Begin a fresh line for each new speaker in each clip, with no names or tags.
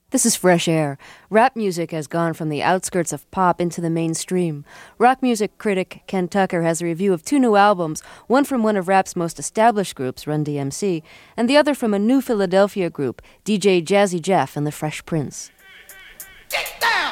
This is Fresh Air. Rap music has gone from the outskirts of pop into the mainstream. Rock music critic Ken Tucker has a review of two new albums, one from one of rap's most established groups, Run DMC, and the other from a new Philadelphia group, DJ Jazzy Jeff and the Fresh Prince.
Get down!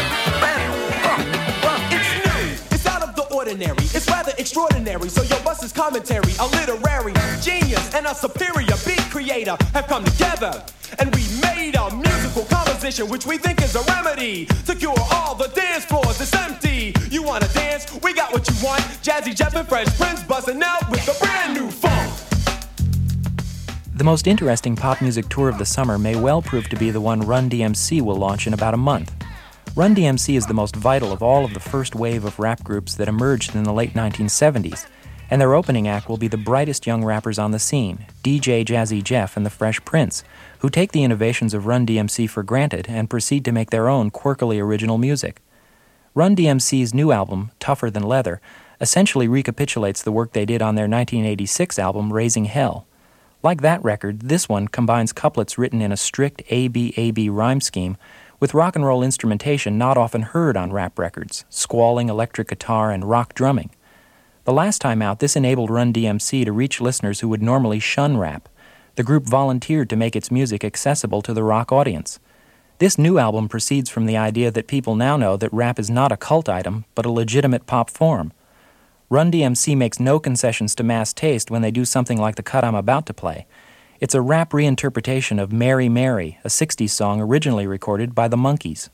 It's new. It's out of the ordinary. It's rather extraordinary. So your bus is commentary, a literary genius and a superior beat creator have come together. And we made a musical composition which we think is a remedy to cure all the dance floors that's empty. You wanna dance? We got what you want. Jazzy Jeff and Fresh Prince buzzing out with a brand new funk.
The most interesting pop music tour of the summer may well prove to be the one Run DMC will launch in about a month. Run DMC is the most vital of all of the first wave of rap groups that emerged in the late 1970s, and their opening act will be the brightest young rappers on the scene, DJ Jazzy Jeff and the Fresh Prince, who take the innovations of Run DMC for granted and proceed to make their own quirkily original music. Run DMC's new album, Tougher Than Leather, essentially recapitulates the work they did on their 1986 album, Raising Hell. Like that record, this one combines couplets written in a strict A-B-A-B rhyme scheme with rock and roll instrumentation not often heard on rap records, squalling electric guitar and rock drumming. The last time out, this enabled Run DMC to reach listeners who would normally shun rap. The group volunteered to make its music accessible to the rock audience. This new album proceeds from the idea that people now know that rap is not a cult item, but a legitimate pop form. Run DMC makes no concessions to mass taste when they do something like the cut I'm about to play. It's a rap reinterpretation of Mary Mary, a 60s song originally recorded by the Monkees.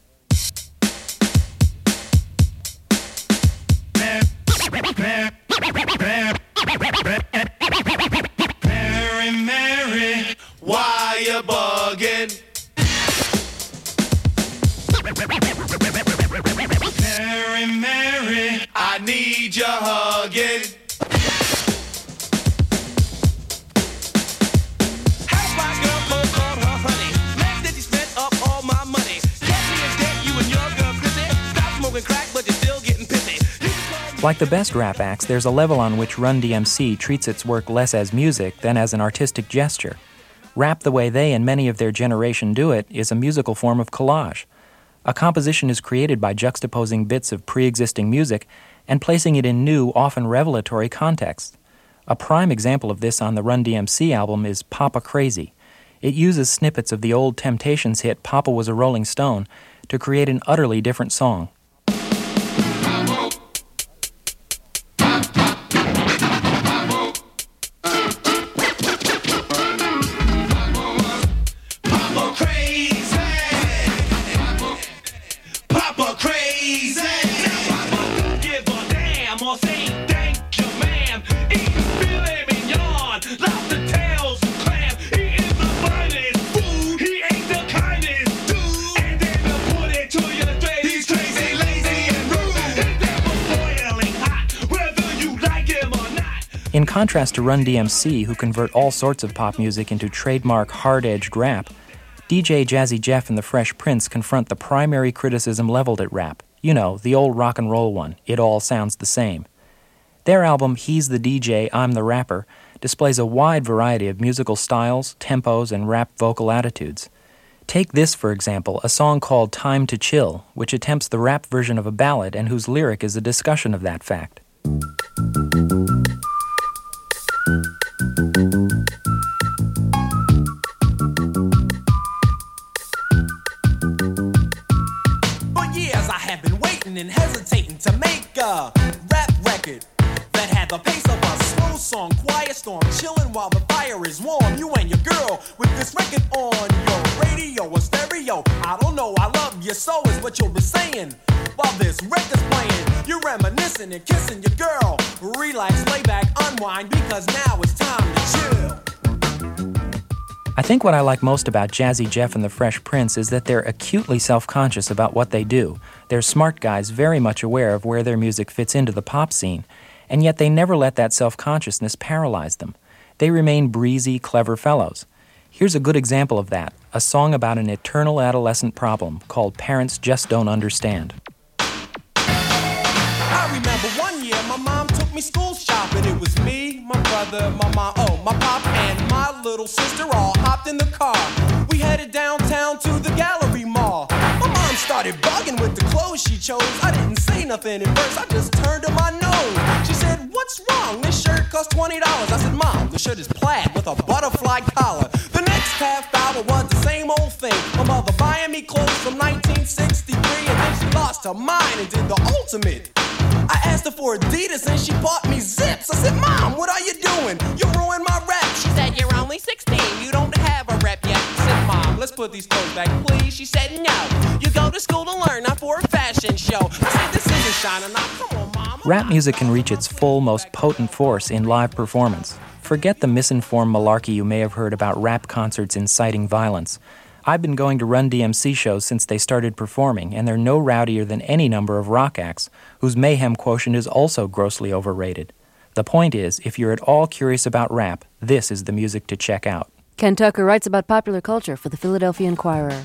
Mary, Mary, why you bugging? Mary, Mary, I need your hugging.
How's my girl called her honey? Next that you spent up all my money. Get me in debt, you and your girl Chrissy. Stop smoking crack, but you're still getting pissy.
Like the best rap acts, there's a level on which Run DMC treats its work less as music than as an artistic gesture. Rap the way they and many of their generation do it is a musical form of collage. A composition is created by juxtaposing bits of pre-existing music and placing it in new, often revelatory contexts. A prime example of this on the Run DMC album is Papa Crazy. It uses snippets of the old Temptations hit Papa Was a Rolling Stone to create an utterly different song. In contrast to Run DMC, who convert all sorts of pop music into trademark hard-edged rap, DJ Jazzy Jeff and the Fresh Prince confront the primary criticism leveled at rap. You know, the old rock and roll one, it all sounds the same. Their album, He's the DJ, I'm the Rapper, displays a wide variety of musical styles, tempos, and rap vocal attitudes. Take this, for example, a song called Time to Chill, which attempts the rap version of a ballad and whose lyric is a discussion of that fact.
And hesitating to make a rap record that had the pace of a slow song, quiet storm, chilling while the fire is warm. You and your girl with this record on your radio or stereo. I don't know, I love you so is what you'll be saying while this record's playing. You're reminiscing and kissing your girl. Relax, lay back, unwind, because now it's time to chill.
I think what I like most about Jazzy Jeff and the Fresh Prince is that they're acutely self-conscious about what they do. They're smart guys very much aware of where their music fits into the pop scene, and yet they never let that self-consciousness paralyze them. They remain breezy, clever fellows. Here's a good example of that, a song about an eternal adolescent problem called Parents Just Don't Understand.
I remember one year my mom took me school shopping. but it was me, my brother, my mom, my pop, and my little sister all hopped in the car. We headed downtown to the Gallery Mall. My mom started bugging with the clothes she chose. I didn't say nothing at first, I just turned to my nose. She said, "What's wrong? This shirt costs $20. I said, "Mom, the shirt is plaid with a butterfly collar." The next half hour was the same old thing. My mother buying me clothes from 1963, and then she lost her mind and did the ultimate. I asked her for Adidas and she bought me Zips. I said, "Mom, what are you doing? You ruined my rep." She said, "You're only 16, you don't have a rep yet." I said, "Mom, let's put these clothes back, please." She said, "No, you go to school to learn, not for a fashion show." I said, "This isn't Shining Eye, come on, Mom."
Rap music can reach its full, most potent force in live performance. Forget the misinformed malarkey you may have heard about rap concerts inciting violence. I've been going to Run DMC shows since they started performing, and they're no rowdier than any number of rock acts, whose mayhem quotient is also grossly overrated. The point is, if you're at all curious about rap, this is the music to check out.
Ken Tucker writes about popular culture for the Philadelphia Inquirer.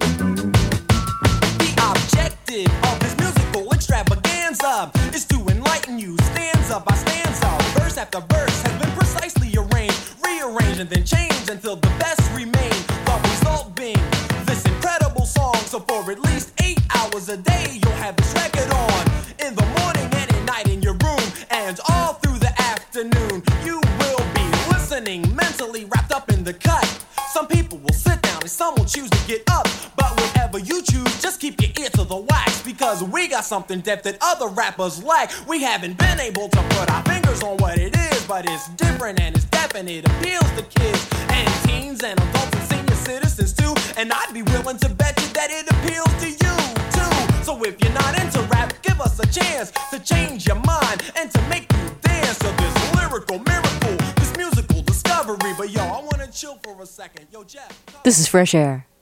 The objective of this musical extravaganza is to enlighten you stanza by stanza. Verse after verse has been precisely arranged, rearranged, and then changed until the best remain. The result being this incredible song. So for at least 8 hours a day, you'll have this record on. In the morning and at night in your room, and all through the afternoon, you will be listening, mentally wrapped up in the cut. Some people will sit down and some will choose to get up. But whatever you choose, just keep your ear to the wax, because we got something depth that other rappers lack. We haven't been able to put our fingers on what it is, but it's different and it's definite. It appeals to kids and teens and adults and senior citizens too. And I'd be willing to bet you that it appeals to you too. So if you're not into rap, give us a chance to change your mind and to make you dance to this lyrical miracle, this musical discovery. But yo, I wanna chill for a second. Yo, Jeff.
This is Fresh Air.